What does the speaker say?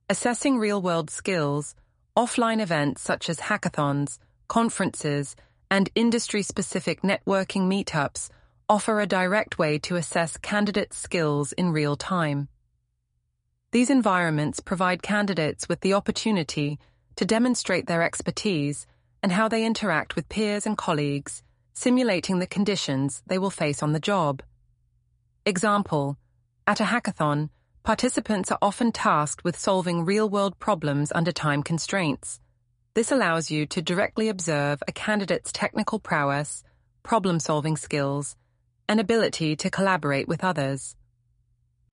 Assessing real-world skills, offline events such as hackathons, conferences, and industry-specific networking meetups offer a direct way to assess candidates' skills in real time. These environments provide candidates with the opportunity to demonstrate their expertise and how they interact with peers and colleagues, simulating the conditions they will face on the job. Example: at a hackathon, participants are often tasked with solving real-world problems under time constraints. This allows you to directly observe a candidate's technical prowess, problem-solving skills, and ability to collaborate with others.